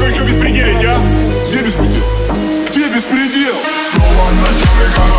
еще беспределить, а? Где беспредел? Где беспредел? Снова на тебе